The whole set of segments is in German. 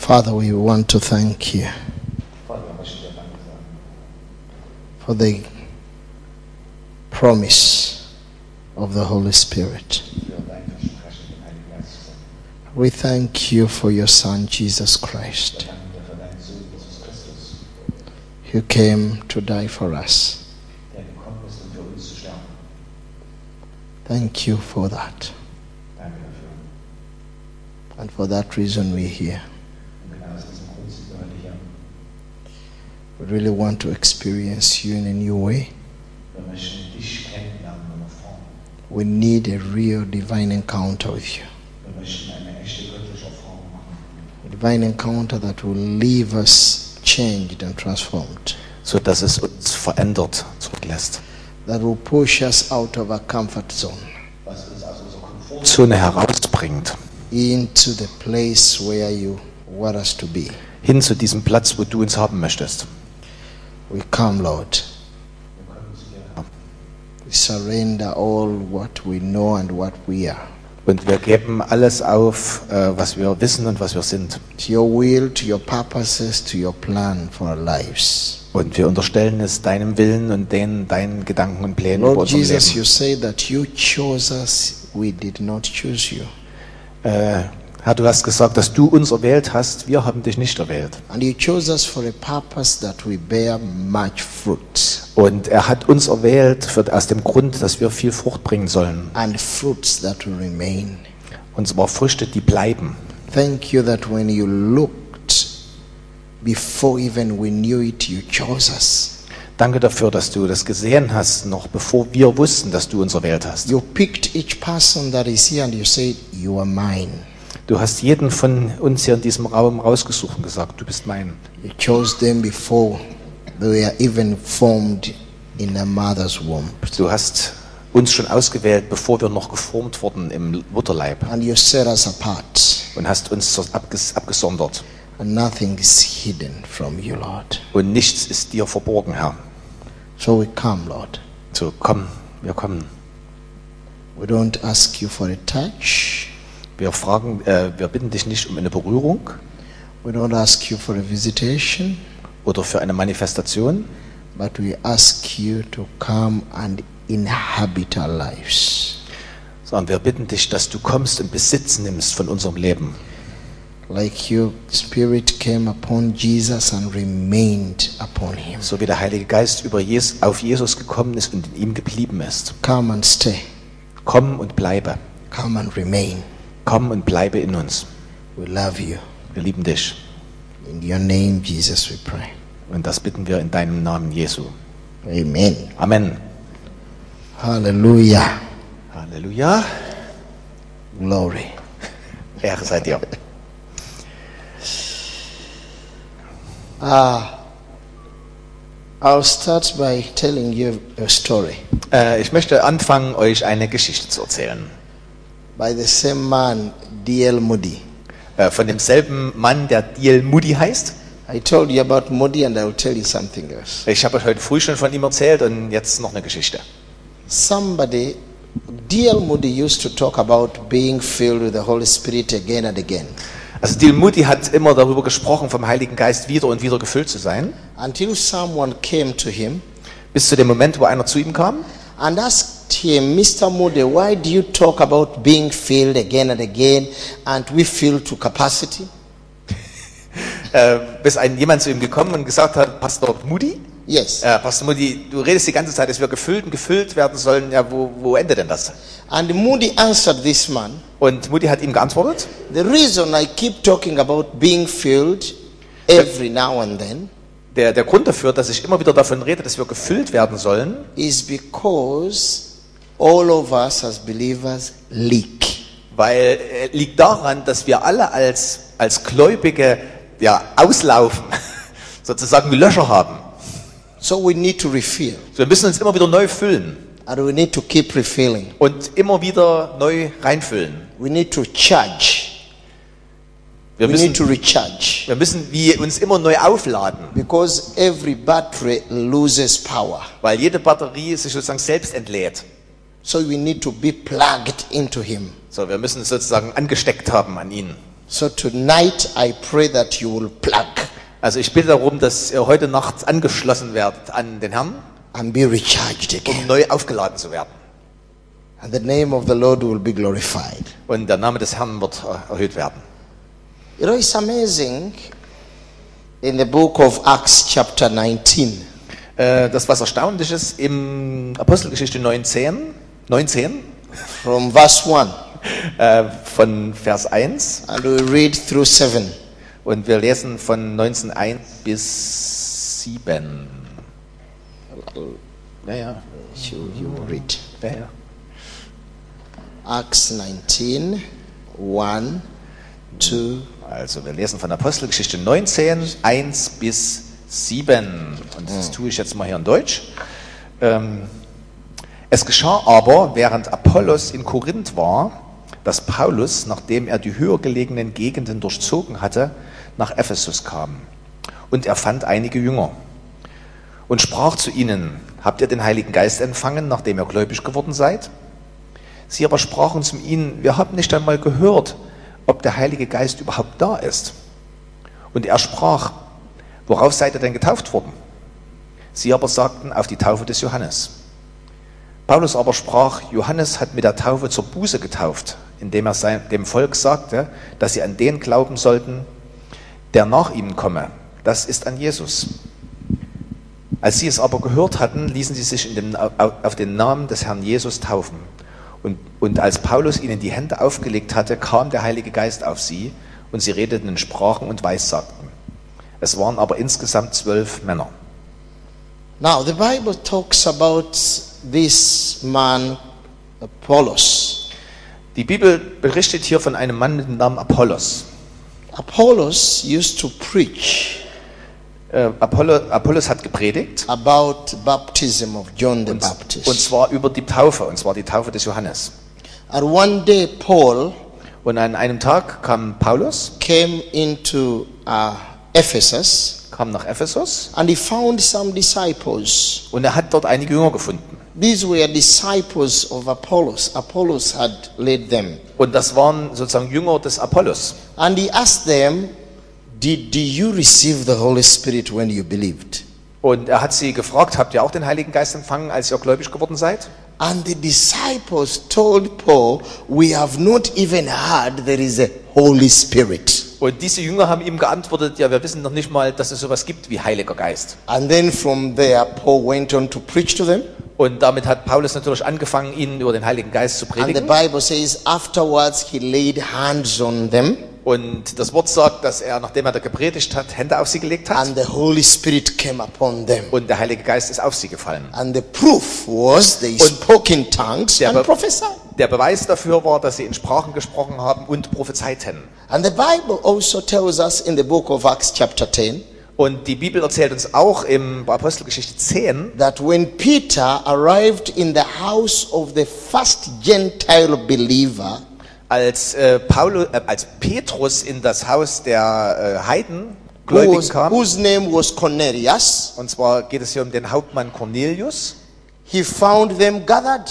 Father, we want to thank you for the promise of the Holy Spirit. We thank you for your Son, Jesus Christ, who came to die for us. Thank you for that. And for that reason we're here. We really want to experience you in a new way. We need a real divine encounter with you. A divine encounter that will leave us changed and transformed. So dass es uns verändert zurücklässt. That will push us out of our comfort zone. Zone herausbringt. Into the place where you want us to be. Hin zu diesem Platz, wo du uns haben möchtest. We come, Lord. We surrender all what we know and what we are. Und wir geben alles auf, was wir wissen und was wir sind. To your will, to your purposes, to your plan for our lives. Und wir unterstellen es deinem Willen und deinen Gedanken und Plänen über Lord unser Jesus, Leben. you say that you chose us, we did not choose you. Herr, du hast gesagt, dass du uns erwählt hast, wir haben dich nicht erwählt. And you chose us for a purpose that we bear much fruit. Und er hat uns erwählt aus dem Grund, dass wir viel Frucht bringen sollen. And fruits that will remain. Und zwar Früchte, die bleiben. Thank you that when you looked, before even we knew it, you chose us. Danke dafür, dass du das gesehen hast, noch bevor wir wussten, dass du uns erwählt hast. You picked each person that is here and you said, you are mine. Du hast jeden von uns hier in diesem Raum rausgesucht und gesagt, du bist mein. You chose them before they were even formed in their mother's womb. Du hast uns schon ausgewählt, bevor wir noch geformt wurden im Mutterleib. And you set us apart. Und hast uns abgesondert. And nothing is hidden from you, Lord. Und nichts ist dir verborgen, Herr. So we come, Lord. So komm, wir kommen. We don't ask you for a touch. Wir bitten dich nicht um eine Berührung. We don't ask you for a visitation. Oder für eine Manifestation. But we ask you to come and inhabit our lives. Sondern wir bitten dich, dass du kommst und Besitz nimmst von unserem Leben. Like your Spirit came upon Jesus and remained upon him. So wie der Heilige Geist auf Jesus gekommen ist und in ihm geblieben ist. Come and stay. Komm und bleibe. Come and remain. Komm und bleibe in uns. We love you. Wir lieben dich. In your name, Jesus, we pray. Und das bitten wir in deinem Namen Jesu. Amen. Amen. Hallelujah. Halleluja. Glory. Ehre sei dir. I'll start by telling you a story. Ich möchte anfangen, euch eine Geschichte zu erzählen. By the same man, D.L. Moody. Von demselben Mann, der D.L. Moody heißt. I told you about Moody and I will tell you something else. Ich habe euch heute früh schon von ihm erzählt und jetzt noch eine Geschichte. D.L. Moody used to talk about being filled with the Holy Spirit again and again. Also D.L. Moody hat immer darüber gesprochen, vom Heiligen Geist wieder und wieder gefüllt zu sein. Until someone came to him. Bis zu dem Moment, wo einer zu ihm kam. And asked him, Mr. Moody, why do you talk about being filled again and again and we fill to capacity? Bis jemand zu ihm gekommen und gesagt hat, Pastor Moody? Yes. Pastor Moody, du redest die ganze Zeit, dass wir gefüllt und gefüllt werden sollen. Ja, wo endet denn das? And Moody answered this man. Und Moody hat ihm geantwortet. The reason I keep talking about being filled every now and then. Der Grund dafür, dass ich immer wieder davon rede, dass wir gefüllt werden sollen, is because all of us as believers leak. Weil liegt daran, dass wir alle als Gläubige auslaufen, sozusagen wie Löcher haben. So we need to refill. So, wir müssen uns immer wieder neu füllen. And we need to keep refilling. Und immer wieder neu reinfüllen. We need to charge. Wir need to recharge. Wir müssen uns immer neu aufladen. Because every battery loses power. Weil jede Batterie sich sozusagen selbst entlädt. So we need to be plugged into him. So, wir müssen sozusagen angesteckt haben an ihn. So tonight I pray that you will plug Also ich bitte darum, dass ihr heute Nacht angeschlossen werdet an den Herrn, and be recharged um again. neu aufgeladen zu werden. And the name of the Lord will be glorified. Und der Name des Herrn wird erhöht werden. You know, it's amazing in the book of Acts chapter 19. Das was erstaunlich ist im Apostelgeschichte 19 From verse 1 von Vers 1 and we read through 7. und wir lesen von 19:1 bis 7. Ja. You read. Ja. Acts 19, 1, 2. Also wir lesen von Apostelgeschichte 19, 1 bis 7. Und das tue ich jetzt mal hier in Deutsch. Es geschah aber, während Apollos in Korinth war, dass Paulus, nachdem er die höher gelegenen Gegenden durchzogen hatte, nach Ephesus kam. Und er fand einige Jünger und sprach zu ihnen: Habt ihr den Heiligen Geist empfangen, nachdem ihr gläubig geworden seid? Sie aber sprachen zu ihnen: Wir haben nicht einmal gehört, ob der Heilige Geist überhaupt da ist. Und er sprach: Worauf seid ihr denn getauft worden? Sie aber sagten: Auf die Taufe des Johannes. Paulus aber sprach: Johannes hat mit der Taufe zur Buße getauft, indem er dem Volk sagte, dass sie an den glauben sollten, der nach ihnen komme. Das ist an Jesus. Als sie es aber gehört hatten, ließen sie sich auf den Namen des Herrn Jesus taufen. Und als Paulus ihnen die Hände aufgelegt hatte, kam der Heilige Geist auf sie, und sie redeten in Sprachen und Weissagten. Es waren aber insgesamt 12 Männer. Now, the Bible talks about this man, Apollos. Die Bibel berichtet hier von einem Mann mit dem Namen Apollos. Apollos used to preach Apollos hat gepredigt, about baptism of John the Baptist. und zwar über die Taufe, und zwar die Taufe des Johannes. And one day Paul Und an einem Tag kam Paulus, came into Ephesus kam nach Ephesus, and he found some disciples. und er hat dort einige Jünger gefunden. These were disciples of Apollos. Apollos had led them. Und das waren sozusagen Jünger des Apollos. And he asked them, Did you receive the Holy Spirit when you believed? Und er hat sie gefragt: Habt ihr auch den Heiligen Geist empfangen, als ihr gläubig geworden seid? And the disciples told Paul, We have not even heard there is a Holy Spirit. Und diese Jünger haben ihm geantwortet: Ja, wir wissen noch nicht mal, dass es sowas gibt wie Heiliger Geist. And then from there, Paul went on to preach to them. Und damit hat Paulus natürlich angefangen, ihnen über den Heiligen Geist zu And the predigen. Bible says, afterwards he laid hands on them. Und das Wort sagt, dass er, nachdem er da gepredigt hat, Hände auf sie gelegt hat. And the Holy Spirit came upon them. Und der Heilige Geist ist auf sie gefallen. And the proof was they spoke in tongues and prophesied. Der Beweis dafür war, dass sie in Sprachen gesprochen haben und prophezeiten. And the Bible also tells us in the book of Acts chapter 10 Und die Bibel erzählt uns auch im Apostelgeschichte 10, that when Peter arrived in the house of the first Gentile believer, als Petrus in das Haus der Heidengläubigen kam, whose name was Cornelius, und zwar geht es hier um den Hauptmann Cornelius, he found them gathered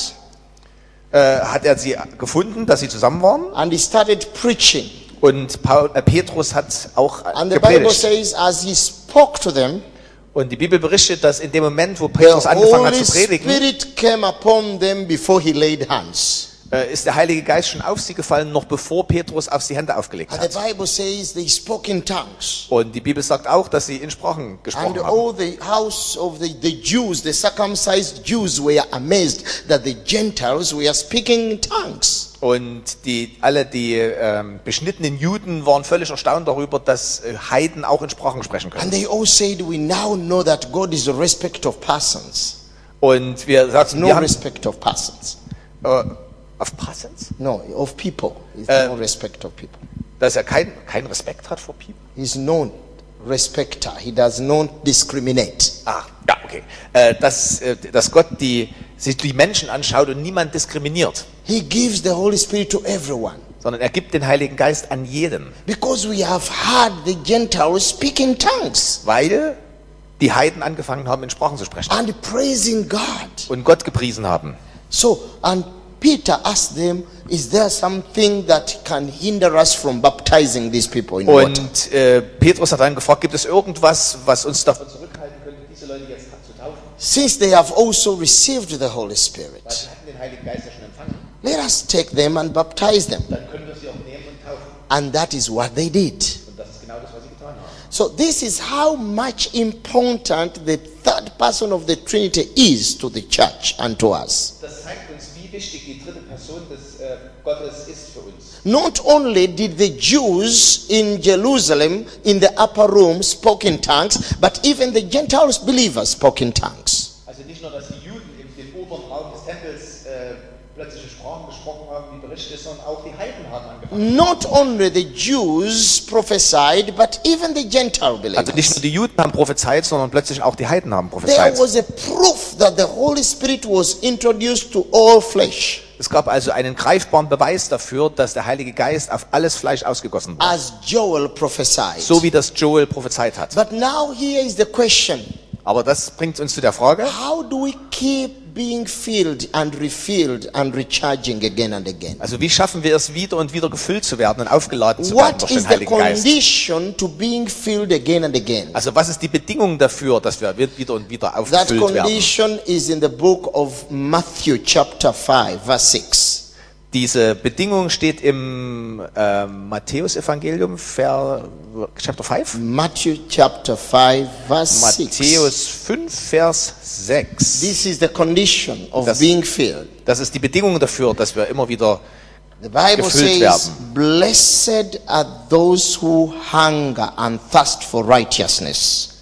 hat er sie gefunden, dass sie zusammen waren, and he started preaching. und Petrus hat auch And the Bible gepredigt. says, as he spoke to them, Und die Bibel berichtet, dass in dem Moment, wo the Petrus angefangen hat Holy zu predigen, Spirit came upon them before he laid hands. ist der Heilige Geist schon auf sie gefallen, noch bevor Petrus auf sie Hände aufgelegt And the hat. Bible says they spoke in tongues. Und die Bibel sagt auch, dass sie in Sprachen And gesprochen haben. all the house of the Jews, the circumcised Jews, were amazed that the Gentiles were speaking in tongues. Und alle die beschnittenen Juden waren völlig erstaunt darüber, dass Heiden auch in Sprachen sprechen And können. they all said, we now know that God is a respect of persons. Und wir sagten, No wir haben respect of persons. auf Passens, No, of people. It's no respect of people. dass er kein Respekt hat vor People. He's known respecter. He does not discriminate. Ah, ja, okay. Dass Gott sich die Menschen anschaut und niemand diskriminiert, He gives the Holy Spirit to everyone. sondern er gibt den Heiligen Geist an jeden, Because we have heard the Gentiles speak in tongues weil die Heiden angefangen haben, in Sprachen zu sprechen and praising God. und Gott gepriesen haben. So, and Peter asked them, is there something that can hinder us from baptizing these people in water? Und Petrus hat dann gefragt, gibt es irgendwas, was uns davon zurückhalten könnte, diese Leute jetzt zu taufen? Since they have also received the Holy Spirit, Weil sie hatten den Heiligen Geist ja schon empfangen. let us take them and baptize them. Dann können wir sie auch nehmen und taufen. And that is what they did. Und das ist genau das, was sie getan haben. So this is how much important the third person of the Trinity is to the church and to us. Das zeigt uns, wie wichtig die dritte Person des Gottes ist für uns. Not only did the Jews in Jerusalem in the upper room speak in tongues, but even the Gentiles believers spoke in tongues. Also nicht nur, dass die Juden im oberen Raum des Tempels plötzliche Sprachen gesprochen haben, wie berichtet ist, sondern auch die Heiden haben angefangen. Not only the Jews prophesied, but even the Gentile Also nicht believers. nur die Juden haben prophezeit, sondern plötzlich auch die Heiden haben There prophezeit. was a proof that the Holy Spirit was introduced to all flesh, Es gab also einen greifbaren Beweis dafür, dass der Heilige Geist auf alles Fleisch ausgegossen wurde. as Joel prophesied. So wie das Joel prophezeit hat. But now here is the question. Aber das bringt uns zu der Frage, How do we keep being filled and refilled and recharging again and again? also wie schaffen wir es wieder und wieder gefüllt zu werden und aufgeladen zu werden What durch is den the Heiligen Geist? condition to being filled again and again? Also was ist die Bedingung dafür, dass wir wieder und wieder That aufgefüllt werden? condition is in the book of Matthew chapter 5 verse 6. Diese Bedingung steht im Matthäus-Evangelium, Chapter 5. Matthew chapter 5 verse 6. Matthäus 5, Vers 6. This is the condition of Das- being filled. Das ist die Bedingung dafür, dass wir immer wieder The Bible gefüllt says, werden. blessed are those who hunger and thirst for righteousness.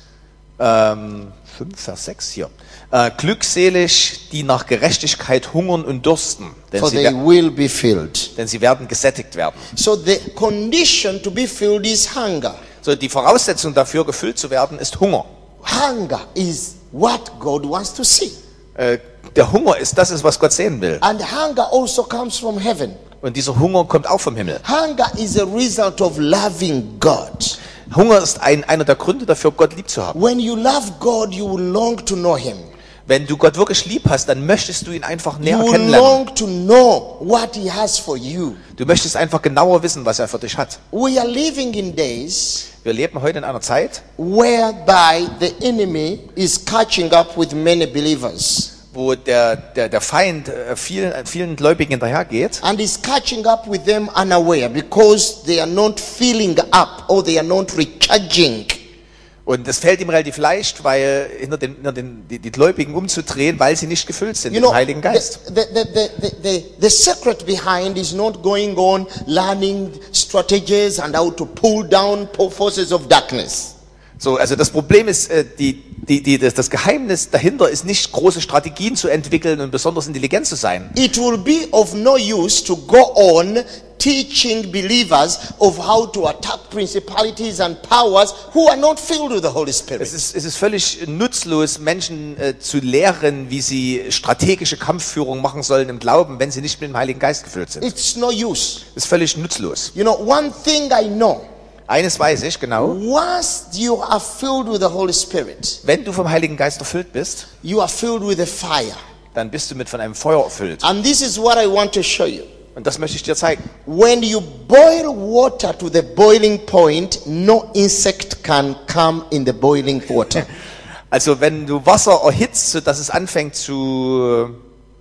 5, Vers 6 hier. Glückselig, die nach Gerechtigkeit hungern und dursten, denn For sie, they will be filled. denn sie werden gesättigt werden. So the condition to be filled is hunger. So, die Voraussetzung dafür, gefüllt zu werden, ist Hunger. Hunger is what God wants to see. Der Hunger das ist, was Gott sehen will. And hunger also comes from heaven. Und dieser Hunger kommt auch vom Himmel. Hunger is a result of loving God. Hunger ist einer der Gründe dafür, Gott lieb zu haben. When you love God, you will long to know Him. Wenn du Gott wirklich lieb hast, dann möchtest du ihn einfach You näher will kennenlernen. long to know what He has for you. Du möchtest einfach genauer wissen, was er für dich hat. We are living in days Wir leben heute in einer Zeit, whereby the enemy is catching up with many believers wo der Feind vielen Gläubigen hinterhergeht and is catching up with them unaware because they are not filling up or they are not recharging. und es fällt ihm relativ leicht, weil die Gläubigen umzudrehen, weil sie nicht gefüllt sind You mit know, dem Heiligen Geist. the secret behind is not going on learning strategies and how to pull down forces of darkness. So, also das Problem ist, das Geheimnis dahinter ist nicht, große Strategien zu entwickeln und besonders intelligent zu sein. It will be of no use to go on teaching believers of how to attack principalities and powers who are not filled with the Holy Spirit. Es ist völlig nutzlos, Menschen zu lehren, wie sie strategische Kampfführung machen sollen im Glauben, wenn sie nicht mit dem Heiligen Geist gefüllt sind. It's no use. Das ist völlig nutzlos. You know, one thing I know, Eines weiß ich genau, once you are filled with the Holy Spirit, wenn du vom Heiligen Geist erfüllt bist, you are filled with a fire. dann bist du von einem Feuer erfüllt. And this is what I want to show you. Und das möchte ich dir zeigen. When you boil water to the boiling point, no insect can come in the boiling water. Also wenn du Wasser erhitzt, sodass es anfängt zu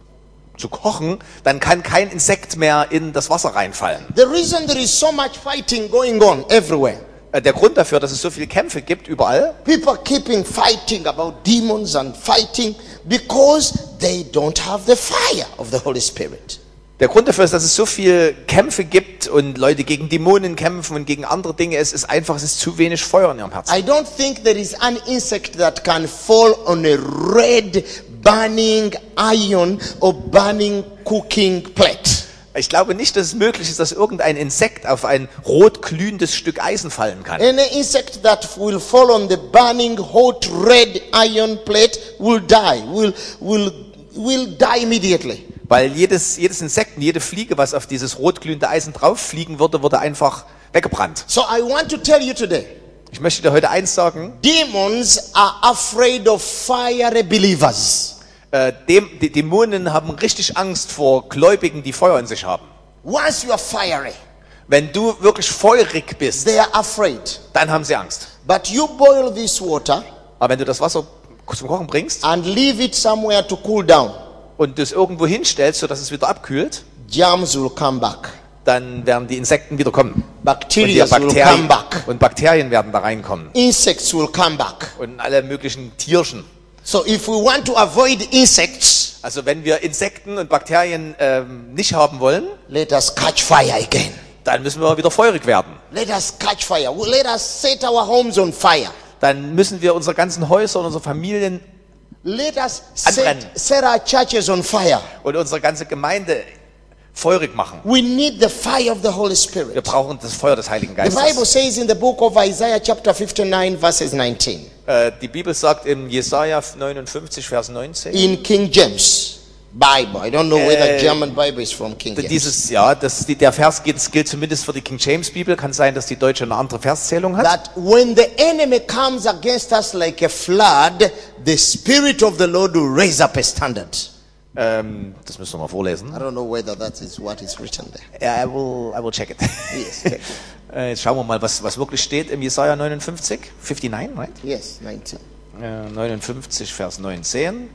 kochen, dann kann kein Insekt mehr in das Wasser reinfallen. The reason there is so much fighting going on everywhere, Der Grund dafür, dass es so viele Kämpfe gibt überall, people keeping fighting about demons and fighting because they don't have the fire of the Holy Spirit. der Grund dafür ist, dass es so viele Kämpfe gibt und Leute gegen Dämonen kämpfen und gegen andere Dinge. Es ist zu wenig Feuer in ihrem Herzen. I don't think there is an insect that can fall on a red burning iron or burning cooking plate. Ich glaube nicht, dass es möglich ist, dass irgendein Insekt auf ein rot glühendes Stück Eisen fallen kann. Any insect that will fall on the burning hot red iron plate will die, will die immediately. Weil jedes Insekt, jede Fliege, was auf dieses rot glühende Eisen drauf fliegen würde, wurde einfach weggebrannt. So I want to tell you today, Ich möchte dir heute eins sagen. demons are afraid of fiery believers. Die Dämonen haben richtig Angst vor Gläubigen, die Feuer in sich haben. Once you are fiery, Wenn du wirklich feurig bist, they are afraid. dann haben sie Angst. But you boil this water Aber wenn du das Wasser zum Kochen bringst and leave it somewhere to cool down, und das irgendwo hinstellst, sodass es wieder abkühlt, germs will come back. dann werden die Insekten wieder kommen. Und, Bacteria will come back. Bakterien werden da reinkommen. Insects will come back. Und alle möglichen Tierchen. So if we want to avoid insects, Also wenn wir Insekten und Bakterien nicht haben wollen, let us catch fire again. dann müssen wir wieder feurig werden. Let us catch fire. Let us set our homes on fire. Dann müssen wir unsere ganzen Häuser und unsere Familien Let us Anbrennen. set our churches on fire. und unsere ganze Gemeinde feurig machen. We need the fire of the Holy Wir Spirit. brauchen das Feuer des Heiligen The Bible Geistes. says in the book of Isaiah chapter 59 verses 19 Die Bibel sagt im Jesaja 59, Vers 19, in King James Bible. I don't know whether German Bible is from King James. der Vers gilt zumindest für die King James Bibel. Kann sein, dass die Deutsche eine andere Verszählung hat. That when the enemy comes against us like a flood, the Spirit of the Lord will raise up a standard. Das müssen wir mal vorlesen. I don't know whether that is what is written there. Yeah, I will check it. Yes, check. Jetzt schauen wir mal, was wirklich steht im Jesaja 59, 59, right? Yes, 19. 59, Vers 19.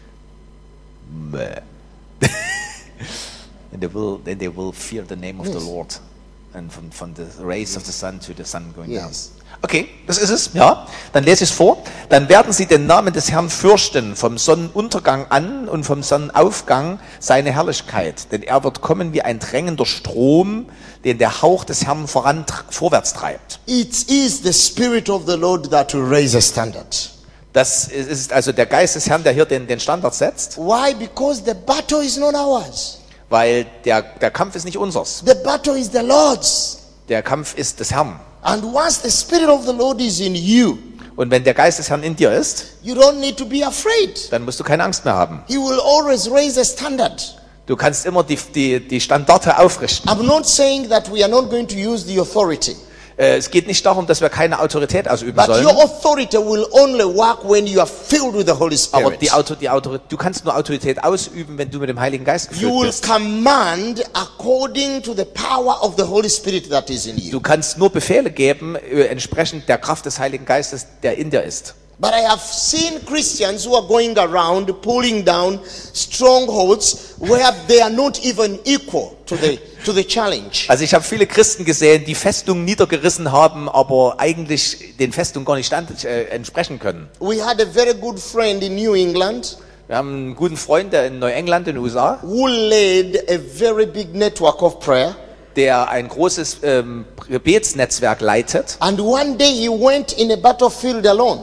And they will fear the name of the Yes. Lord. And from the rays of the sun to the sun going down. Yes. Okay, das ist es. Ja, dann lese ich es vor. Dann werden sie den Namen des Herrn fürchten, vom Sonnenuntergang an und vom Sonnenaufgang seine Herrlichkeit. Denn er wird kommen wie ein drängender Strom, den der Hauch des Herrn vorwärts treibt. It is the Spirit of the Lord that will raise a standard. Das ist also der Geist des Herrn, der hier den Standard setzt, Why? Because the battle is not ours. weil der Kampf ist nicht unseres. The battle is the Lord's. Der Kampf ist des Herrn. And once the Spirit of the Lord is in you, Und wenn der Geist des Herrn in dir ist, you don't need to be afraid. dann musst du keine Angst mehr haben. He will always raise a standard. Du kannst immer die Standarte aufrichten. I'm not saying that we are not going to use the authority. Es geht nicht darum, dass wir keine Autorität ausüben But sollen. your authority will only work when you are filled with the Holy Aber Spirit. du kannst nur Autorität ausüben, wenn du mit dem Heiligen Geist You gefüllt will bist. command according to the power of the Holy Spirit that is in you. Du kannst nur Befehle geben, entsprechend der Kraft des Heiligen Geistes, der in dir ist. But I have seen Christians who are going around pulling down strongholds where they are not even equal to the challenge. Also ich habe viele Christen gesehen, die Festungen niedergerissen haben, aber eigentlich den Festungen gar nicht entsprechen können. We had a very good friend in New England Wir haben einen guten Freund, der in Neuengland in den USA, who led a very big network of prayer. der ein großes Gebetsnetzwerk leitet. And one day he went in a battlefield alone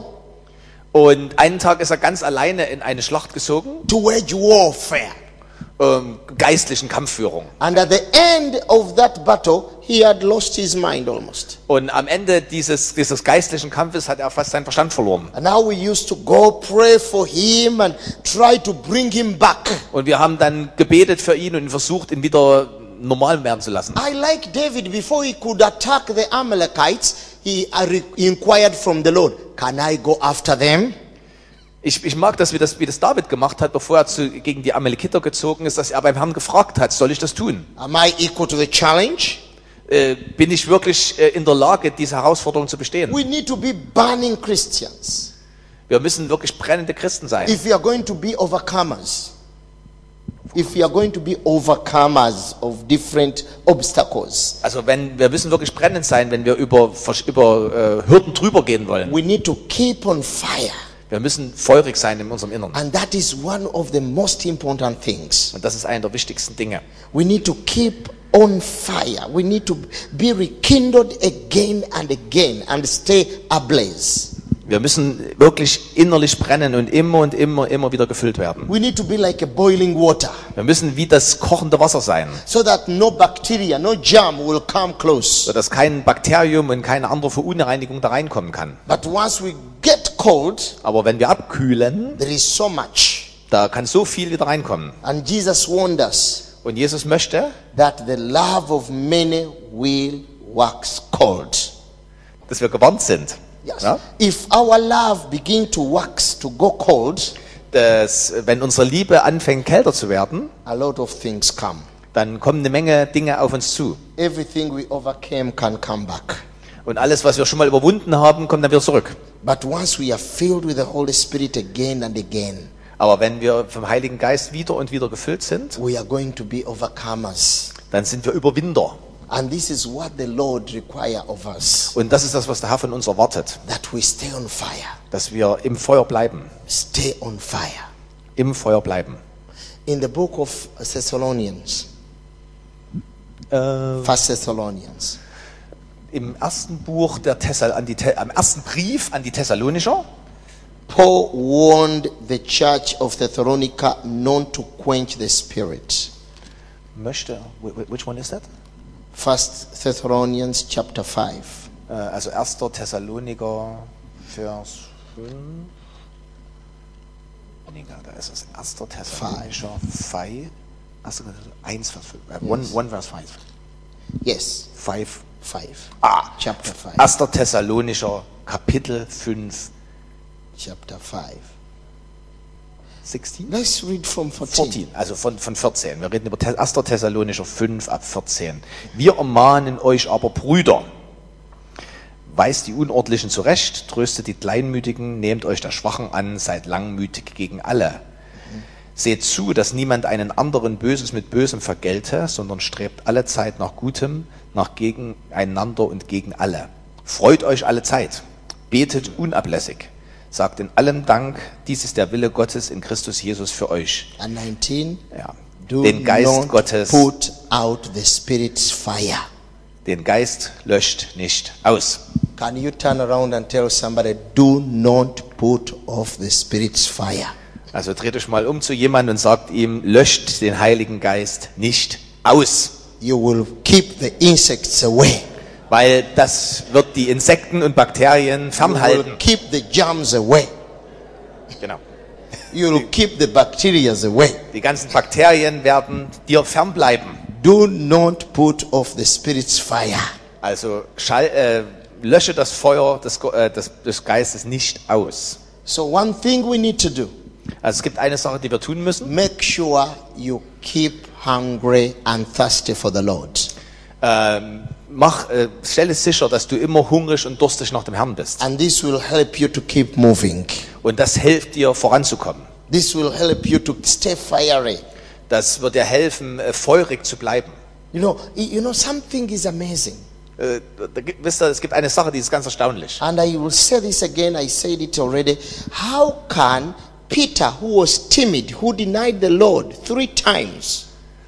Und einen Tag ist er ganz alleine in eine Schlacht gezogen, to wage warfare. geistlichen Kampfführung. And at the end of that battle, he had lost his mind almost. Und am Ende dieses geistlichen Kampfes hat er fast seinen Verstand verloren. And now we used to go pray for him and try to bring him back. Und wir haben dann gebetet für ihn und versucht, ihn wieder normal werden zu lassen. I like David, before he could attack the Amalekites, he inquired from the Lord, can I go after them? Ich mag das, wie das David gemacht hat, bevor er gegen die Amalekiter gezogen ist, dass er beim Herrn gefragt hat, soll ich das tun? Am I equal to the challenge? Bin ich wirklich in der Lage, diese Herausforderung zu bestehen? We need to be burning Christians Wir müssen wirklich brennende Christen sein. if we are going to be overcomers. If we are going to be overcomers of different obstacles, Also wir müssen wirklich brennend sein, wenn wir über Hürden drüber gehen wollen. we need to keep on fire. Wir müssen feurig sein in unserem Innern. And that is one of the most important things. Und das ist eine der wichtigsten Dinge. We need to keep on fire. We need to be rekindled again and again and stay ablaze. Wir müssen wirklich innerlich brennen und immer wieder gefüllt werden. We need to be like a boiling water Wir müssen wie das kochende Wasser sein, so that no bacteria, no germ will come close. sodass kein Bakterium und keine andere Verunreinigung da reinkommen kann. But once we get cold, Aber wenn wir abkühlen, there is so much. da kann so viel wieder reinkommen. And Jesus warned us Und Jesus möchte, that the love of many will wax cold. dass wir gewarnt sind. Yes. Ja? If our love begin to wax, to go cold, dass wenn unsere Liebe anfängt kälter zu werden, a lot of things come. dann kommen eine Menge Dinge auf uns zu. Everything we overcame can come back. Und alles, was wir schon mal überwunden haben, kommt dann wieder zurück. But once we are filled with the Holy Spirit again and again, Aber wenn wir vom Heiligen Geist wieder und wieder gefüllt sind, we are going to be overcomers. dann sind wir Überwinder. And this is what the Lord requires of us, Und das ist das, was der Herr von uns erwartet, that we stay on fire. dass wir im Feuer bleiben. Stay on fire. Im Feuer bleiben. In the book of Thessalonians, First Thessalonians, Im ersten Buch am ersten Brief an die Thessalonicher, Paul warned the church of Thessalonica not to quench the spirit. which one is that? First Thessalonians chapter 5. Also 1. Thessaloniker, Vers 5. Da ist es. 1. Thessalonicher 5. 1 Vers 5. 1 Vers 5. Yes, 5. 5. Ah, Chapter 5. 1. Thessalonicher Kapitel 5. Chapter 5. 16? Let's read from 14. 14, also von 14. Wir reden über 1. Thessalonicher 5 ab 14. Wir ermahnen euch aber, Brüder, weist die Unordentlichen zurecht, tröstet die Kleinmütigen, nehmt euch der Schwachen an, seid langmütig gegen alle. Seht zu, dass niemand einen anderen Böses mit Bösem vergelte, sondern strebt alle Zeit nach Gutem, nach gegeneinander und gegen alle. Freut euch alle Zeit, betet unablässig. Sagt in allem Dank, dies ist der Wille Gottes in Christus Jesus für euch. And 19. Ja. Do Den Geist not Gottes, put out the Spirit's fire. den Geist löscht nicht aus. Can you turn around and tell somebody, do not put off the Spirit's fire? Also dreht euch mal um zu jemandem und sagt ihm, löscht den Heiligen Geist nicht aus. You will keep the insects away. Weil das wird die Insekten und Bakterien You will fernhalten. keep the germs away. Genau. You will keep the bacteria away. Die ganzen Bakterien werden dir fernbleiben. Do not put off the Spirit's fire. Also lösche das Feuer des Geistes nicht aus. So one thing we need to do, Also es gibt eine Sache, die wir tun müssen. make sure you keep hungry and thirsty for the Lord. Stelle sicher, dass du immer hungrig und durstig nach dem Herrn bist. And this will help you to keep moving. Und das hilft dir voranzukommen. This will help you to stay fiery. Das wird dir helfen, feurig zu bleiben. You know, something is amazing. Wisst ihr, es gibt eine Sache, die ist ganz erstaunlich. And I will say this again, I said it already. How can Peter, who was timid, who denied the Lord 3 times,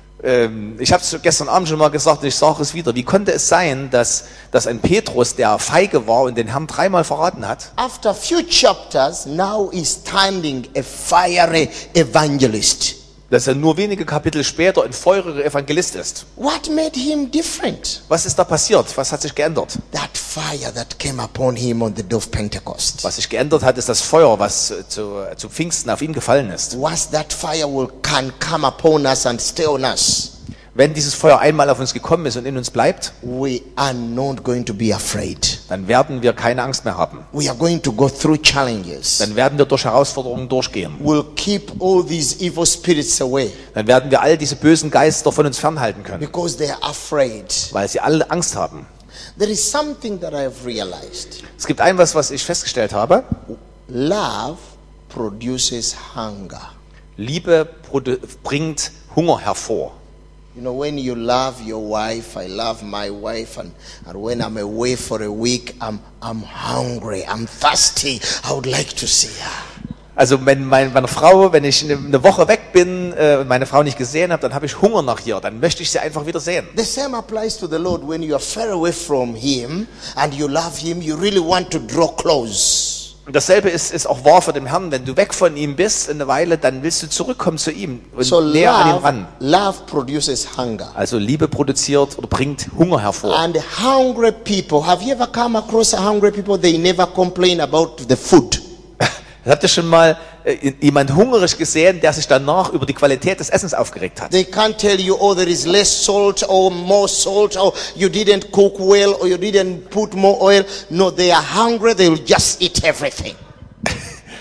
Ich habe es gestern Abend schon mal gesagt und ich sage es wieder. Wie konnte es sein, dass ein Petrus, der feige war und den Herrn 3-mal verraten hat, after a few chapters, now is standing a fiery evangelist? dass er nur wenige Kapitel später ein feuriger Evangelist ist? What made him different? Was ist da passiert? Was hat sich geändert? That fire that came upon him on the day of Pentecost. Was sich geändert hat, ist das Feuer, was zu Pfingsten auf ihn gefallen ist. Once that fire can come upon us and stay on us, Wenn dieses Feuer einmal auf uns gekommen ist und in uns bleibt, we are not going to be afraid. dann werden wir keine Angst mehr haben. We are going to go through challenges. Dann werden wir durch Herausforderungen durchgehen. We'll keep all these evil spirits away Dann werden wir all diese bösen Geister von uns fernhalten können, because they are afraid. weil sie alle Angst haben. There is something that I have realized. Es gibt etwas, was ich festgestellt habe. Love produces hunger. Liebe bringt Hunger hervor. You know, when you love your wife, I love my wife, and when I'm away for a week, I'm hungry, I'm thirsty, I would like to see her. Also wenn meine Frau, wenn ich eine Woche weg bin und meine Frau nicht gesehen habe, dann habe ich Hunger nach ihr, dann möchte ich sie einfach wieder sehen. The same applies to the Lord. When you are far away from Him and you love Him, you really want to draw close. Und dasselbe ist auch wahr für den Herrn. Wenn du weg von ihm bist eine Weile, dann willst du zurückkommen zu ihm und So näher an ihn ran. love produces hunger. Also Liebe produziert oder bringt Hunger hervor. And hungry people, have you ever come across hungry people? They never complain about the food. Habt ihr schon mal jemand hungrig gesehen, der sich danach über die Qualität des Essens aufgeregt hat? They can't tell you, oh, there is less salt or more salt, or you didn't cook well, or you didn't put more oil. No, they are hungry. They will just eat everything.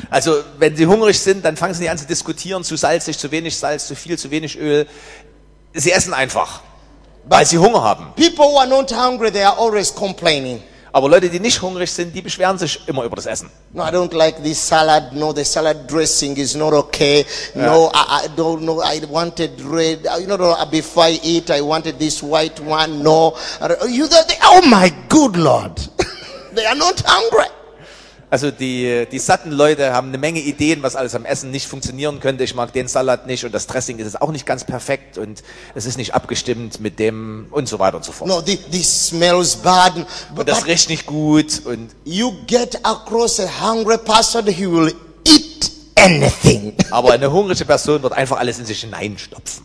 Also, wenn sie hungrig sind, dann fangen sie nicht an zu diskutieren, zu salzig, zu wenig Salz, zu viel, zu wenig Öl. Sie essen einfach, weil sie Hunger haben. People who are not hungry, they are always complaining. Aber Leute, die nicht hungrig sind, die beschweren sich immer über das Essen. No, I don't like this salad. No, the salad dressing is not okay. No, I don't know. I wanted red. Before I eat, I wanted this white one. No. Oh my good Lord. They are not hungry. Also die satten Leute haben eine Menge Ideen, was alles am Essen nicht funktionieren könnte. Ich mag den Salat nicht und das Dressing ist auch nicht ganz perfekt und es ist nicht abgestimmt mit dem und so weiter und so fort. No, this smells bad. Und das riecht nicht gut. Und you get across a hungry person, he will eat anything. Aber eine hungrige Person wird einfach alles in sich hineinstopfen.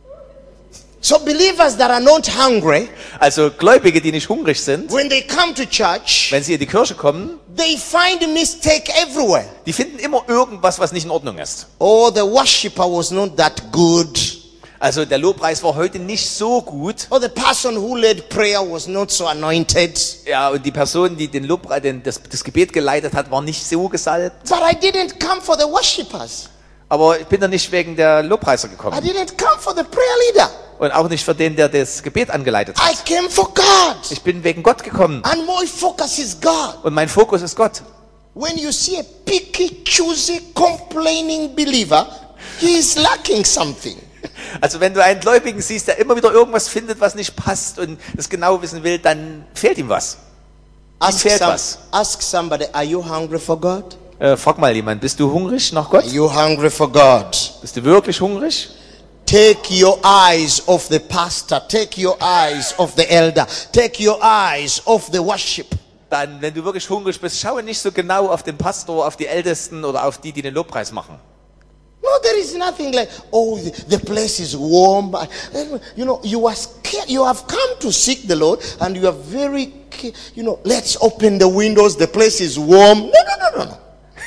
So believers that are not hungry, also Gläubige, die nicht hungrig sind, when they come to church, wenn sie in die Kirche kommen, they find a mistake everywhere. Die finden immer irgendwas, was nicht in Ordnung ist. Oh, the worshiper was not that good. Also der Lobpreis war heute nicht so gut. Or the person who led prayer was not so anointed. Ja, und die Person, die das Gebet geleitet hat, war nicht so gesalbt. But I didn't come for the worshippers. Aber ich bin da nicht wegen der Lobpreiser gekommen. I didn't come for the prayer leader. Und auch nicht für den, der das Gebet angeleitet hat. I came for God. Ich bin wegen Gott gekommen. And my focus is God. Und mein Fokus ist Gott. When you see a picky, choosy, complaining believer, he is lacking something. Also wenn du einen Gläubigen siehst, der immer wieder irgendwas findet, was nicht passt und es genau wissen will, dann fehlt ihm was. Ihm fehlt was. Ask somebody, are you hungry for God? Frag mal jemand, bist du hungrig nach Gott? Are you hungry for God? Bist du wirklich hungrig? Take your eyes off the pastor. Take your eyes off the elder. Take your eyes off the worship. Dann, wenn du wirklich hungrig bist, schaue nicht so genau auf den Pastor, auf die Ältesten oder auf die den Lobpreis machen. No, there is nothing like, oh, the place is warm. You are scared. You have come to seek the Lord and you are very, let's open the windows. The place is warm. No.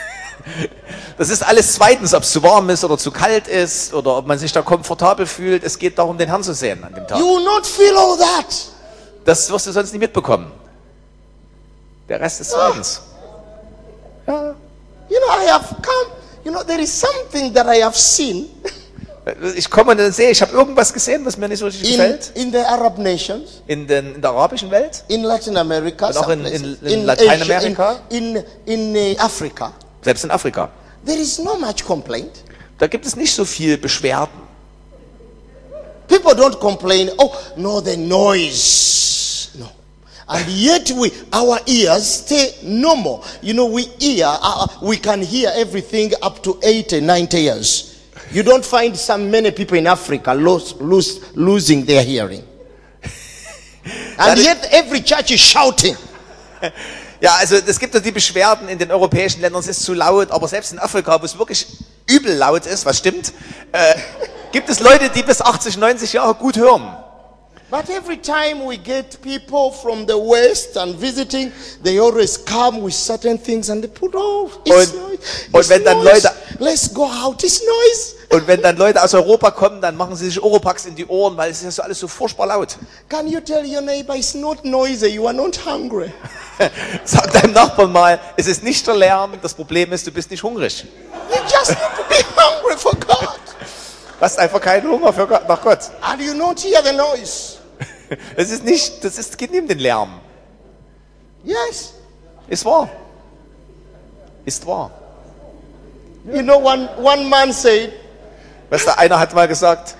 Das ist alles zweitens, ob es zu warm ist oder zu kalt ist oder ob man sich da komfortabel fühlt. Es geht darum, den Herrn zu sehen an dem Tag. You will not feel all that. Das wirst du sonst nicht mitbekommen. Der Rest ist zweitens. Ja. I have come. There is something that I have seen. Ich komme und dann sehe, ich habe irgendwas gesehen, was mir nicht so richtig gefällt. In the Arab nations. In der arabischen Welt. In Latin America. Und auch in Lateinamerika. In Africa. Selbst in Afrika. There is no much complaint. Da gibt es nicht so viel Beschwerden. People don't complain. Oh, no, the noise. No. And yet our ears stay normal. We can hear everything up to 80, 90 years. You don't find many people in Africa losing their hearing. And yet every church is shouting. Ja, also es gibt ja die Beschwerden in den europäischen Ländern, es ist zu laut, aber selbst in Afrika, wo es wirklich übel laut ist, was stimmt, gibt es Leute, die bis 80, 90 Jahre gut hören. But every time we get people from the West and visiting, they always come with certain things and they put, it's noise. Und wenn dann Leute, let's go out, it's noise. Und wenn dann Leute aus Europa kommen, dann machen sie sich Oropax in die Ohren, weil es ist ja so alles so furchtbar laut. Can you tell your neighbor it's not noisy, you are not hungry? Sag deinem Nachbarn mal, es ist nicht der Lärm, das Problem ist, du bist nicht hungrig. You just need to be hungry for God. Du hast einfach keinen Hunger nach Gott. And you not hear the noise. Das geht neben den Lärm. Yes. Ist wahr. Ist wahr. One man said, einer hat mal gesagt,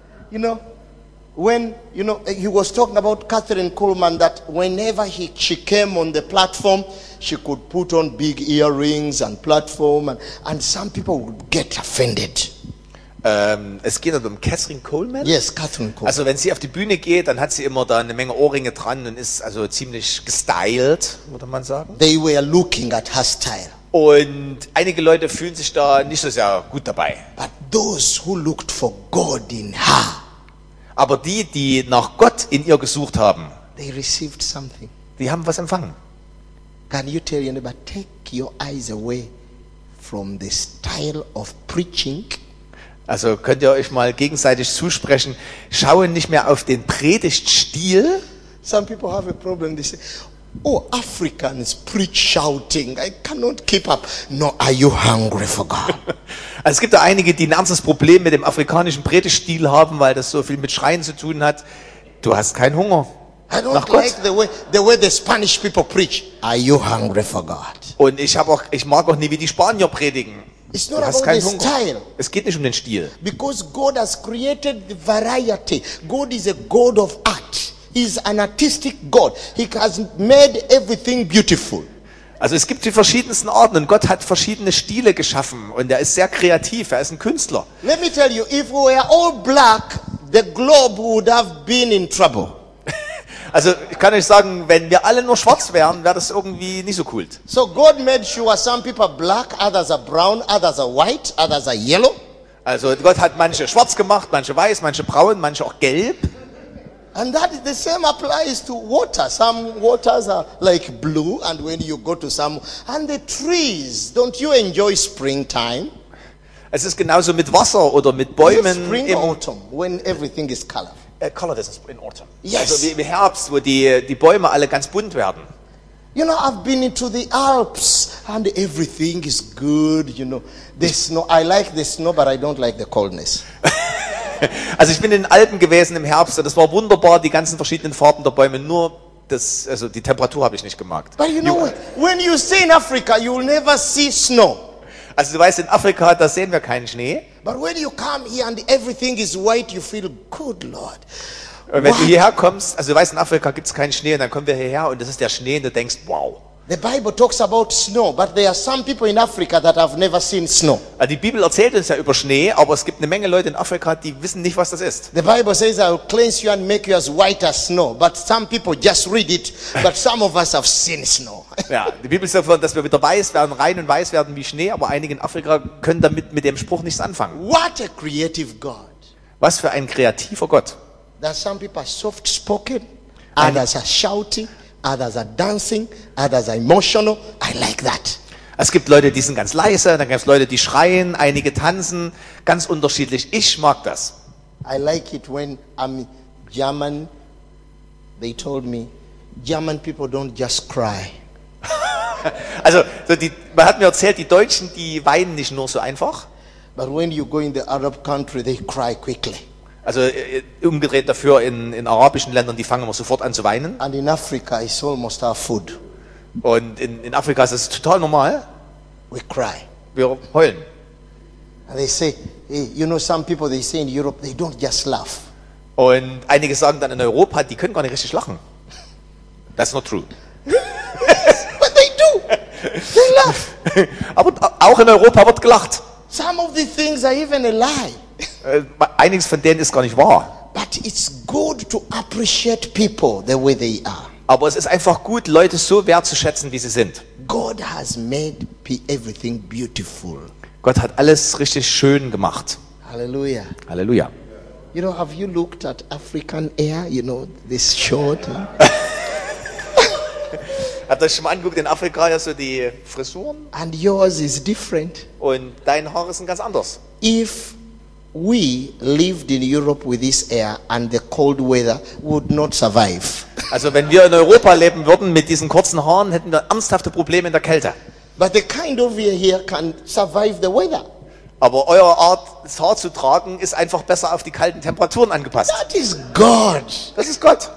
when he was talking about Catherine Kuhlman, that whenever she came on the platform, she could put on big earrings and platform, and some people would get offended. Es geht um Catherine Coleman? Yes, Catherine Coleman. Also wenn sie auf die Bühne geht, dann hat sie immer da eine Menge Ohrringe dran und ist also ziemlich gestylt, würde man sagen. They were looking at her style. Und einige Leute fühlen sich da nicht so sehr gut dabei. But those who looked for God in her, aber die nach Gott in ihr gesucht haben, they received something. Die haben was empfangen. Can you tell your neighbor, take your eyes away from the style of preaching? Also könnt ihr euch mal gegenseitig zusprechen, schauen nicht mehr auf den Predigtstil. Some people have a problem. They say, Oh, Africans preach shouting. I cannot keep up. No, are you hungry for God? Also es gibt da einige, die ein ernstes Problem mit dem afrikanischen Predigtstil haben, weil das so viel mit Schreien zu tun hat. Du hast keinen Hunger I nach don't Gott. like the way the Spanish people preach. Are you hungry for God? Und ich mag auch nie, wie die Spanier predigen. It's Du not hast about keinen the Hunger. style. Es geht nicht um den Stil. Because God has created the variety. God is a God of art. He's an artistic God. He has made everything beautiful. Also es gibt die verschiedensten Arten und Gott hat verschiedene Stile geschaffen und er ist sehr kreativ, er ist ein Künstler. Let me tell you, if we were all black, the globe would have been in trouble. Also ich kann euch sagen, wenn wir alle nur schwarz wären, wäre das irgendwie nicht so cool. So God made sure some people are black, others are brown, others are white, others are yellow. Also Gott hat manche schwarz gemacht, manche weiß, manche braun, manche auch gelb. And that is the same applies to water. Some waters are like blue, and when you go to some, and the trees, don't you enjoy springtime? Es ist genauso mit Wasser oder mit Is it Bäumen spring or autumn when everything is colorful? Colored is in autumn. Yes. Also wie Herbst, wo die Bäume alle ganz bunt werden. You know, I've been into the Alps and everything is good, you know. The snow, I like the snow, but I don't like the coldness. Also ich bin in den Alpen gewesen im Herbst und das war wunderbar, die ganzen verschiedenen Farben der Bäume, nur also die Temperatur habe ich nicht gemerkt. But you know what? When you stay in Africa, you will never see snow. Also du weißt, in Afrika, da sehen wir keinen Schnee. But when you come here and everything is white, you feel good, Lord. Und wenn du What? hierher kommst, also du weißt, in Afrika gibt es keinen Schnee und dann kommen wir hierher und das ist der Schnee und du denkst, wow. The Bible talks about snow, but there are some people in Africa that have never seen snow. Also die Bibel erzählt uns ja über Schnee, aber es gibt eine Menge Leute in Afrika, die wissen nicht, was das ist. The Bible says, I will cleanse you and make you as white as snow. But some people just read it, but some of us have seen snow. Ja, die Bibel ist davon, dass wir wieder weiß werden, rein und weiß werden wie Schnee, aber einige in Afrika können damit mit dem Spruch nichts anfangen. What a creative God. Was für ein kreativer Gott. That some people are soft spoken, others are shouting, others are dancing, others are emotional. I like that. Es gibt Leute, die sind ganz leise, dann gibt es Leute, die schreien, einige tanzen, ganz unterschiedlich. Ich mag das. I like it when I'm German. They told me, German people don't just cry. Also man hat mir erzählt, die Deutschen, die weinen nicht nur so einfach. But when you go in the Arab country, they cry quickly. Also umgedreht dafür in arabischen Ländern, die fangen immer sofort an zu weinen. And in Africa, it's almost our food. Und in Afrika ist es total normal. We cry. Wir heulen. And they say, hey, you know, some people, they say in Europe, they don't just laugh. Und einige sagen dann in Europa, die können gar nicht richtig lachen. That's not true. But they do. They laugh. Aber auch in Europa wird gelacht. Some of the things are even a lie. Einiges von denen ist gar nicht wahr. But it's good to appreciate people the way they are. Aber es ist einfach gut, Leute so wertzuschätzen, wie sie sind. God has made everything beautiful. Gott hat alles richtig schön gemacht. Hallelujah. Halleluja. You know, have you looked at African hair? You know, this short. Habt ihr euch schon mal angeguckt in Afrika, ja, so die Frisuren? And yours is different. Und dein Haar ist ganz anders. If we lived in Europe with this hair and the cold weather, we would not survive. Also wenn wir in Europa leben würden mit diesen kurzen Haaren, hätten wir ernsthafte Probleme in der Kälte. But the kind of hair here can survive the weather. Aber eure Art, das Haar zu tragen, ist einfach besser auf die kalten Temperaturen angepasst. That is God. Das ist Gott.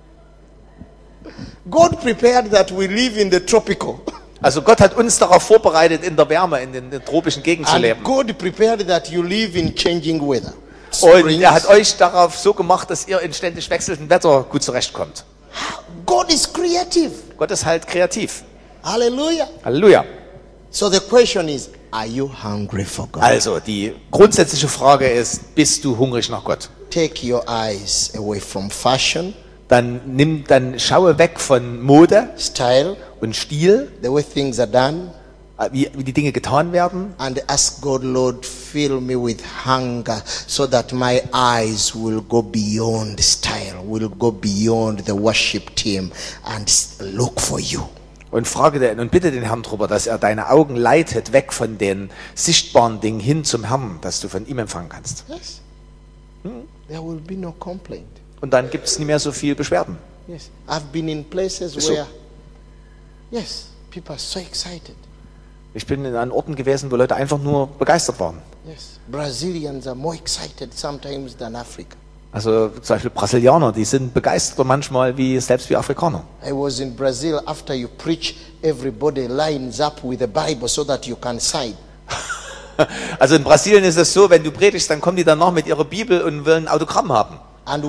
God prepared that we live in the tropical. Also Gott hat uns darauf vorbereitet, in der Wärme, in den tropischen Gegenden zu And leben. God prepared that you live in changing weather. Und Springs. er hat euch darauf so gemacht, dass ihr in ständig wechselndem Wetter gut zurechtkommt. God is creative. Gott ist halt kreativ. Hallelujah. Halleluja. So the question is, are you hungry for God? Also, die grundsätzliche Frage ist, bist du hungrig nach Gott? Take your eyes away from fashion, Dann schaue weg von Mode style, und Stil, the way things are done, wie die Dinge getan werden. and ask God, Lord, fill me with hunger so that my eyes will go beyond style, will go beyond the worship team and look for you. Und bitte den Herrn darüber, dass er deine Augen leitet, weg von den sichtbaren Dingen hin zum Herrn, dass du von ihm empfangen kannst. Yes. There will be no complaint. Und dann gibt es nicht mehr so viel Beschwerden. Yes. I've been in places So. where Yes, people are so excited. Ich bin an Orten gewesen, wo Leute einfach nur begeistert waren. Yes, Brazilians are more excited sometimes than Africa. Also zum Beispiel Brasilianer, die sind begeisterter manchmal selbst wie Afrikaner. I was in Brazil. After you preach, everybody lines up with the Bible so that you can sign. Also in Brasilien ist es so, wenn du predigst, dann kommen die danach mit ihrer Bibel und wollen ein Autogramm haben. And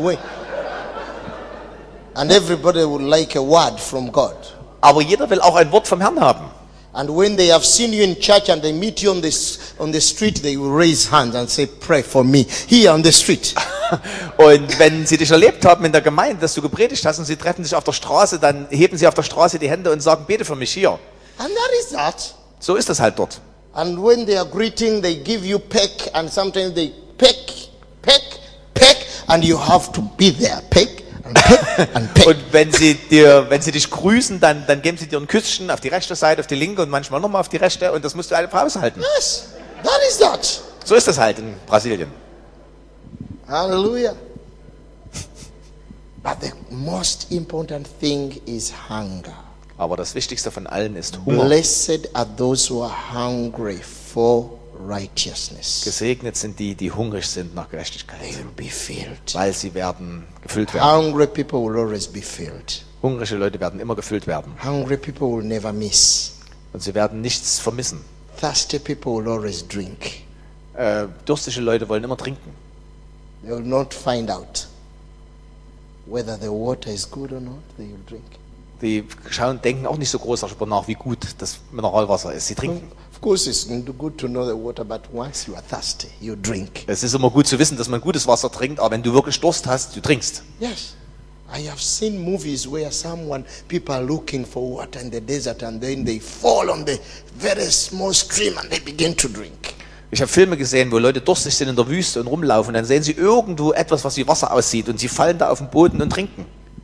everybody would like a word from God. Aber jeder will auch ein Wort vom Herrn haben. And when they have seen you in church and they meet you on the street, they will raise hands and say, "Pray for me here on the street." Und wenn sie dich erlebt haben in der Gemeinde, dass du gepredigt hast und sie treffen sich auf der Straße, dann heben sie auf der Straße die Hände und sagen, bete für mich hier. And that is that. So ist das halt dort. And when they are greeting, they give you peck, and sometimes they peck, and you have to be there, peck and peck and peck. Und wenn sie dich grüßen, dann geben sie dir ein Küsschen auf die rechte Seite, auf die linke und manchmal nochmal auf die rechte und das musst du einfach aushalten. Yes, that is that. So ist das halt in Brasilien. Hallelujah. But the most important thing is hunger. Aber das Wichtigste von allen ist Hunger. Blessed are those who are hungry for righteousness. Gesegnet sind die, die hungrig sind nach They Gerechtigkeit, will be filled. weil sie werden gefüllt werden. Hungry people will always be filled. Hungrige Leute werden immer gefüllt werden. Hungry people will never miss. Und sie werden nichts vermissen. Thirsty people will always drink. Durstige Leute wollen immer trinken. They will not find out whether the water is good or not. They will drink. Die denken auch nicht so groß darüber nach, wie gut das Mineralwasser ist. Sie trinken. Of course, it's good to know the water, but once you are thirsty, you drink. Es ist immer gut zu wissen, dass man gutes Wasser trinkt, aber wenn du wirklich Durst hast, du trinkst. Yes. I have seen movies where people are looking for water in the desert and then they fall on the very small stream and they begin to drink. Ich habe Filme gesehen, wo Leute durstig sind in der Wüste und rumlaufen. Dann sehen sie irgendwo etwas, was wie Wasser aussieht und sie fallen da auf den Boden und trinken.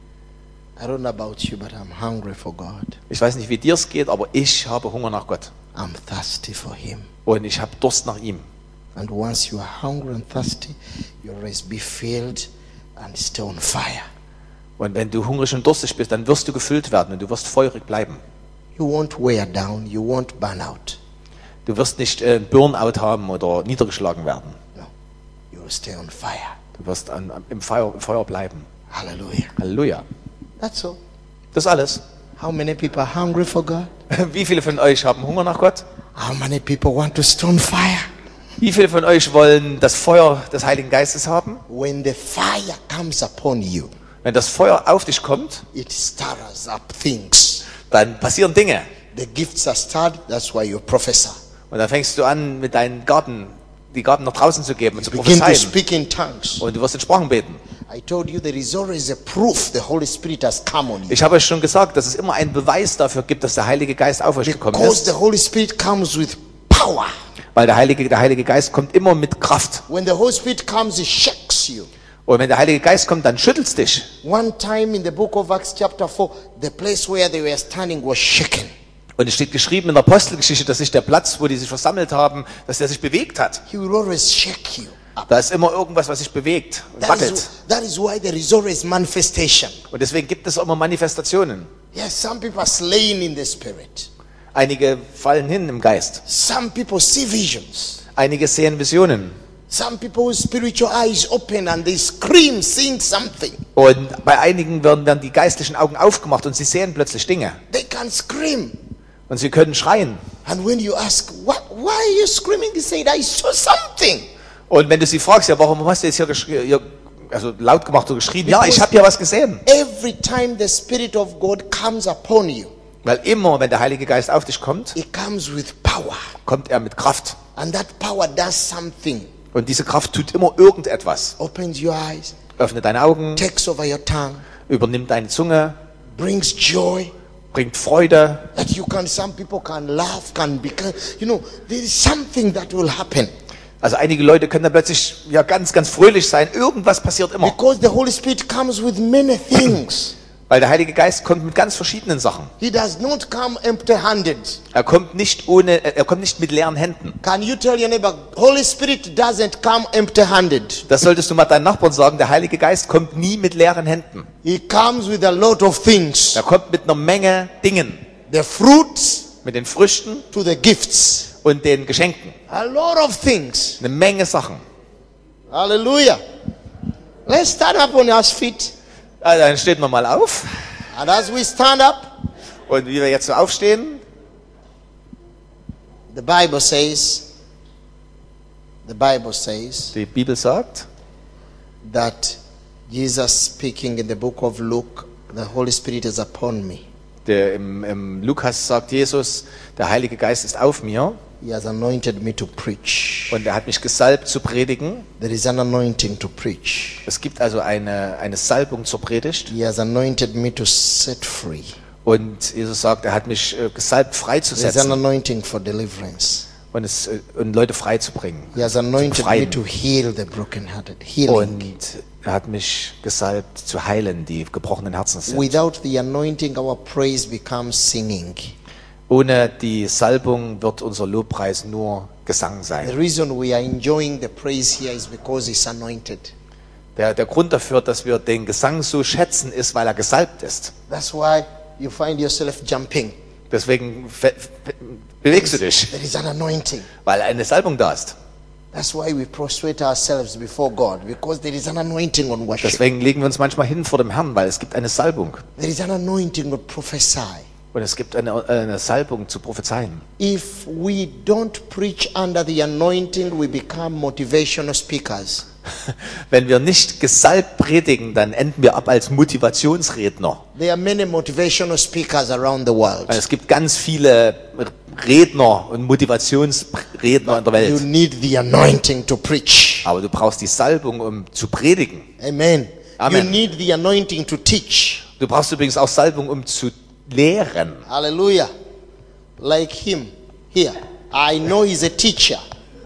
I don't know about you, but I'm hungry for God. Ich weiß nicht, wie dir es geht, aber ich habe Hunger nach Gott. I'm thirsty for Him. Und ich habe Durst nach ihm. And once you are hungry and thirsty, you always be filled and stay on fire. Und wenn du hungrig und durstig bist, dann wirst du gefüllt werden und du wirst feurig bleiben. You won't wear down, you won't burn out. Du wirst nicht Burnout haben oder niedergeschlagen werden. No, you will stay on fire. Du wirst im Feuer bleiben. Hallelujah. Halleluja. That's all. Das ist alles. How many people are hungry for God? Wie viele von euch haben Hunger nach Gott? How many people want to stay on fire? Wie viele von euch wollen das Feuer des Heiligen Geistes haben? When the fire comes upon you, Wenn das Feuer auf dich kommt, it stirs up things. dann passieren Dinge. The gifts are stirred, that's why you're professor. Und dann fängst du an, mit deinen die Gaben nach draußen zu geben und zu Begin to prophezeien. speak in tongues. Und du wirst in Sprachen beten. I told you there is always a proof the Holy Spirit has come on you. Ich habe euch schon gesagt, dass es immer einen Beweis dafür gibt, dass der Heilige Geist auf euch gekommen Because ist. the Holy Spirit comes with power. Weil der Heilige Geist kommt immer mit Kraft. When the Holy Spirit comes, it shakes you. Und wenn der Heilige Geist kommt, dann schüttelst dich. One time in the book of Acts chapter 4, the place where they were standing was shaken. Und es steht geschrieben in der Apostelgeschichte, dass sich der Platz, wo die sich versammelt haben, dass der sich bewegt hat. He will always shake you up. Da ist immer irgendwas, was sich bewegt und wackelt. That is why there is always manifestation. Und deswegen gibt es immer Manifestationen. Yes, some people are slain in the spirit. Einige fallen hin im Geist. Some people see visions. Einige sehen Visionen. Some people's spiritual eyes open and they scream, seeing something. Und bei einigen werden die geistlichen Augen aufgemacht und sie sehen plötzlich Dinge. They can scream. Und sie können schreien. And when you ask, why are you screaming? They say, I saw something. Und wenn du sie fragst, ja, warum hast du jetzt hier laut gemacht oder geschrien? Ja, ich habe hier was gesehen. Every time the Spirit of God comes upon you, Weil immer, wenn der Heilige Geist auf dich kommt, it comes with power. kommt er mit Kraft. And that power does something. Und diese Kraft tut immer irgendetwas. Opens your eyes, Öffnet deine Augen, takes over your tongue, übernimmt deine Zunge, brings joy. bringt Freude. That some people can laugh, can become, there is something that will happen. Also einige Leute können dann plötzlich ja ganz, ganz fröhlich sein. Irgendwas passiert immer. Because the Holy Spirit comes with many things. Weil der Heilige Geist kommt mit ganz verschiedenen Sachen. He does not come empty-handed. Er kommt nicht mit leeren Händen. Can you tell your neighbor, Holy Spirit doesn't come empty-handed. Das solltest du mal deinen Nachbarn sagen. Der Heilige Geist kommt nie mit leeren Händen. He comes with a lot of things. Er kommt mit einer Menge Dingen. the fruits mit den Früchten to the gifts. und den Geschenken. A lot of things. Eine Menge Sachen. Hallelujah. Let's stand up on our feet. Also dann steht man mal auf. And as we stand up, Und wie wir jetzt so aufstehen, the Bible says die Bibel sagt, that Jesus speaking in the book of Luke, the Holy Spirit is upon me. im Lukas sagt Jesus, der Heilige Geist ist auf mir He has anointed me to preach. und er hat mich gesalbt zu predigen. There is an anointing to preach. Es gibt also eine Salbung zur Predigt. He has anointed me to set free. Und Jesus sagt, er hat mich gesalbt, There is an freizusetzen anointing for deliverance. und Leute freizubringen. He has anointed me befreien. to heal the brokenhearted. Healing. Und er hat mich gesalbt, zu heilen, die gebrochenen Herzens sind. Without the anointing, our praise becomes singing. Ohne die Salbung wird unser Lobpreis nur Gesang The sein. reason we are enjoying the praise here is because it's anointed. Der Grund dafür, dass wir den Gesang so schätzen, ist, weil er gesalbt ist. That's why you find yourself jumping. Deswegen bewegst du dich, There is an anointing. weil eine Salbung da ist. That's why we prostrate ourselves before God, because there is an anointing on worship. Deswegen legen wir uns manchmal hin vor dem Herrn, weil es gibt eine Salbung. There is an anointing to prophesy. Und es gibt eine Salbung zu prophezeien. If we don't preach under the anointing, we become motivational speakers. Wenn wir nicht gesalbt predigen, dann enden wir ab als Motivationsredner. There are many motivational speakers around the world. Weil es gibt ganz viele Redner und Motivationsredner in der You Welt. need the anointing to preach. Aber du brauchst die Salbung, um zu predigen. Amen. Amen. You need the anointing to teach. Du brauchst übrigens auch Salbung, um zu lehren. Hallelujah. Like him here. I know he's a teacher.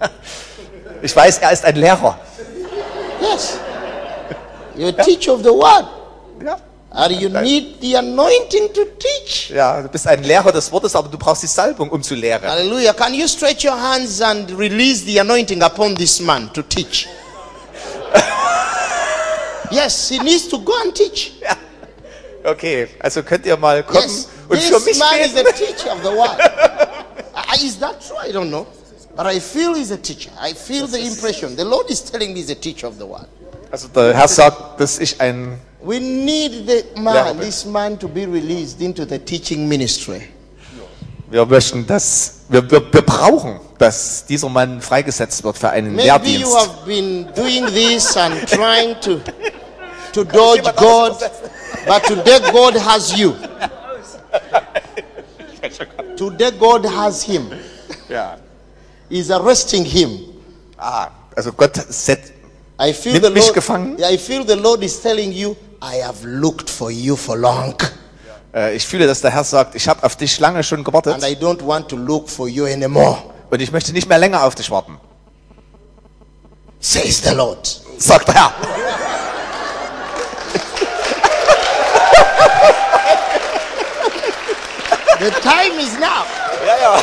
Ich weiß, er ist ein Lehrer. Yes. You're a teacher of the word. Ja. And you need the anointing to teach. Ja, du bist ein Lehrer des Wortes, aber du brauchst die Salbung, um zu lehren. Hallelujah. Can you stretch your hands and release the anointing upon this man to teach? Yes, he needs to go and teach. Ja. Okay, also könnt ihr mal kommen Yes, und für this mich man is a beten. teacher of the word. Is that true? I don't know. But I feel he's a teacher. I feel the impression. The Lord is telling me he's a teacher of the word. Also der Herr sagt, dass ich ein... We need the Lehrer man, bin. this man to be released into the teaching ministry. Wir möchten, dass... Wir brauchen, dass dieser Mann freigesetzt wird für einen Maybe Lehrdienst. you have been doing this and trying to dodge God, but today God has you. Today God has him. Ja. He's arresting him. Also Gott I feel Nimmt the mich Lord. gefangen. I feel the Lord is telling you, I have looked for you for long, ich fühle, dass der Herr sagt, ich habe auf dich lange schon and gewartet I don't want to look for you anymore. und ich möchte nicht mehr länger auf dich warten, Says the Lord. sagt der Herr. The time is now. Ja, ja.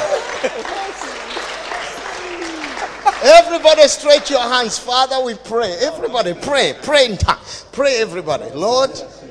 Everybody stretch your hands. Father, we pray. Everybody pray. Pray in tongues. Pray everybody. Lord,